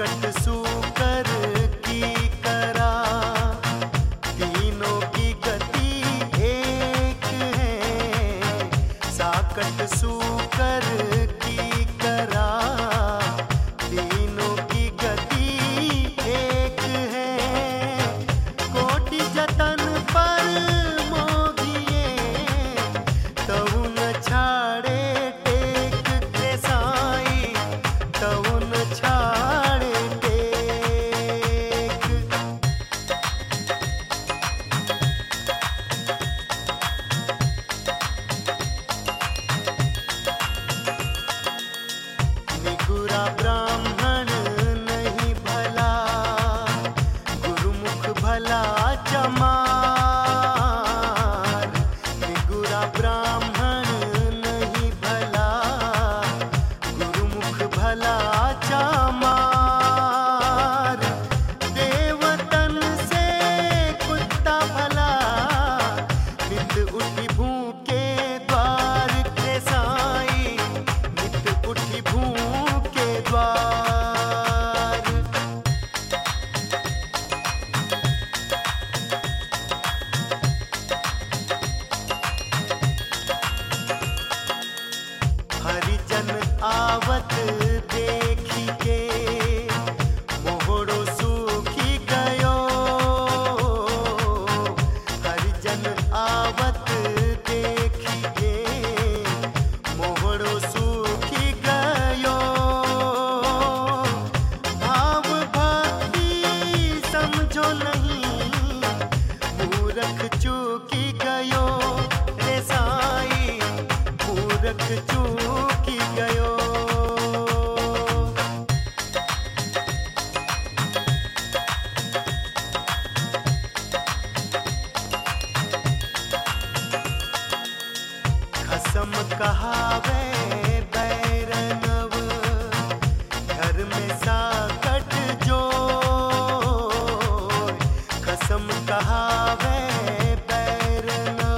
साकट सूकर की करा, तीनों की गति एक है। साकट सूकर की करा, तीनों की गति एक है। कोटि जतन पर मोगिए, तऊ न छाड़े टेक के साई, तऊ न छाड़े टेक। निगुरा ब्राह्मण नहीं भला, गुरुमुख भला चमार। निगुरा ब्राह्मण नहीं भला, गुरुमुख भला चमार। देवतन से कुत्ता भला, नित उठी भूखे द्वार के साई, नित उठी भूखे द्वार। हरिजन आवत देखी के, मोहड़ो सूखी गयो। हरिजन आवत देखी के, मोहड़ो सूखी गयो। भाव भक्ति समझो नहीं, मूरख चूकी गयो रे साई, मूरख चूकी गयो। खसम कहावे बैरनव, घर में साकट जो। खसम कहावे बैरनव,